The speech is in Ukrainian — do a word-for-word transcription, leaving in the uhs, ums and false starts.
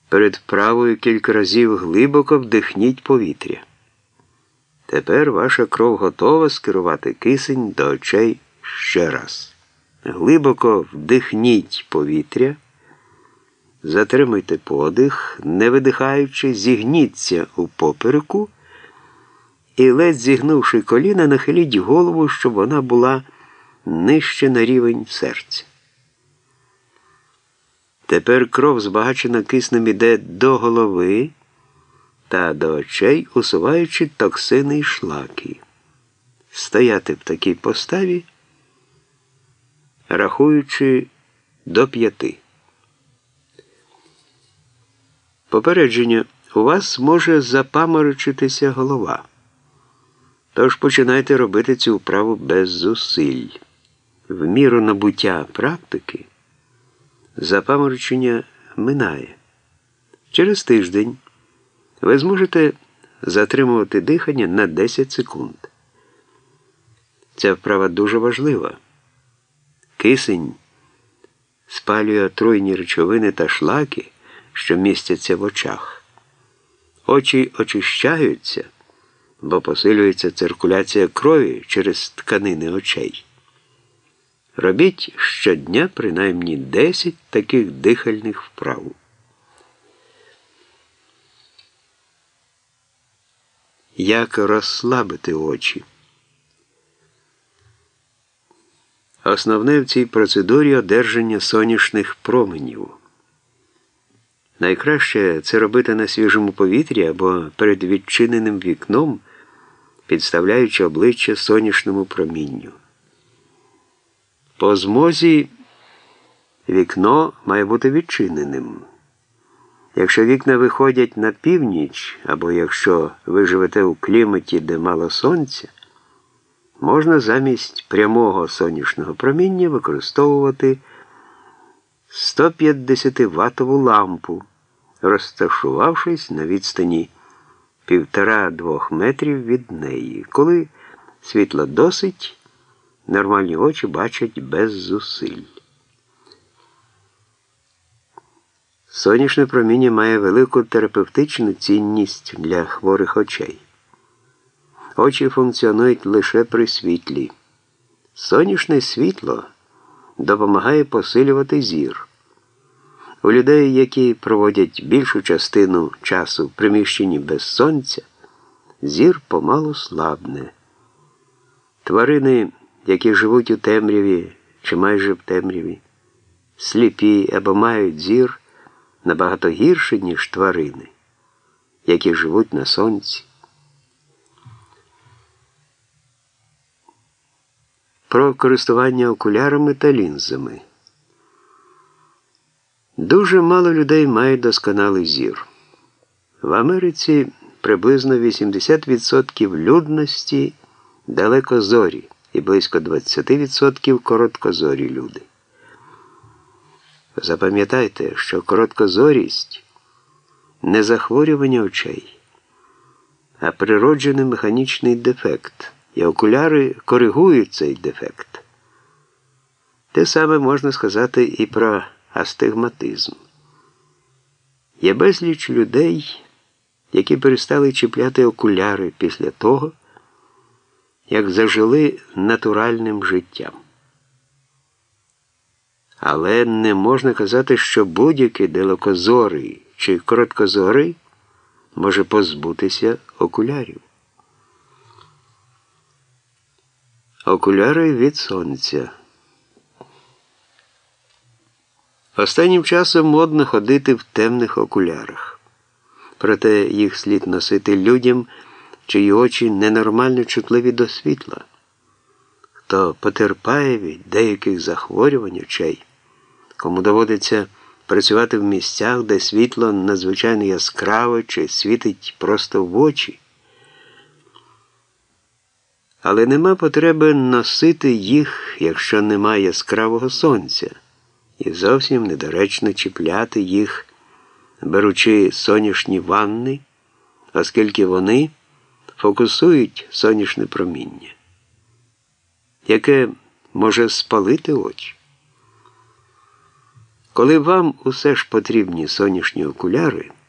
Перед вправою кілька разів глибоко вдихніть повітря. Тепер ваша кров готова скерувати кисень до очей ще раз. Глибоко вдихніть повітря, затримуйте подих, не видихаючи, зігніться у попереку і, ледь зігнувши коліна, нахиліть голову, щоб вона була нижче на рівень серця. Тепер кров, збагачена киснем, іде до голови та до очей, усуваючи токсини й шлаки. Стояти в такій поставі, рахуючи до п'яти. Попередження. У вас може запаморочитися голова. Тож починайте робити цю вправу без зусиль. В міру набуття практики запаморочення минає. Через тиждень ви зможете затримувати дихання на десять секунд. Ця вправа дуже важлива. Кисень спалює отруйні речовини та шлаки, що містяться в очах. Очі очищаються, бо посилюється циркуляція крові через тканини очей. Робіть щодня принаймні десять таких дихальних вправ. Як розслабити очі? Основне в цій процедурі – одержання сонячних променів. Найкраще це робити на свіжому повітрі або перед відчиненим вікном, підставляючи обличчя сонячному промінню. По змозі вікно має бути відчиненим. Якщо вікна виходять на північ, або якщо ви живете у кліматі, де мало сонця, можна замість прямого сонячного проміння використовувати сто п'ятдесят ваттову лампу, розташувавшись на відстані півтора-двох метрів від неї. Коли світла досить, нормальні очі бачать без зусиль. Сонячне проміння має велику терапевтичну цінність для хворих очей. Очі функціонують лише при світлі. Сонячне світло допомагає посилювати зір. У людей, які проводять більшу частину часу в приміщенні без сонця, зір помалу слабне. Тварини, які живуть у темряві чи майже в темряві, сліпі або мають зір набагато гірше, ніж тварини, які живуть на сонці. Про користування окулярами та лінзами. Дуже мало людей мають досконалий зір. В Америці приблизно вісімдесят відсотків людності далекозорі і близько двадцять відсотків короткозорі люди. Запам'ятайте, що короткозорість – не захворювання очей, а природжений механічний дефект, і окуляри коригують цей дефект. Те саме можна сказати і про астигматизм. Є безліч людей, які перестали чіпляти окуляри після того, як зажили натуральним життям. Але не можна казати, що будь-який далекозорий чи короткозорий може позбутися окулярів. Окуляри від сонця. Останнім часом модно ходити в темних окулярах. Проте їх слід носити людям, чиї очі ненормально чутливі до світла, хто потерпає від деяких захворювань очей, кому доводиться працювати в місцях, де світло надзвичайно яскраве чи світить просто в очі. Але нема потреби носити їх, якщо немає яскравого сонця, і зовсім недоречно чіпляти їх, беручи сонячні ванни, оскільки вони фокусують сонячне проміння, яке може спалити очі. Коли вам усе ж потрібні сонячні окуляри,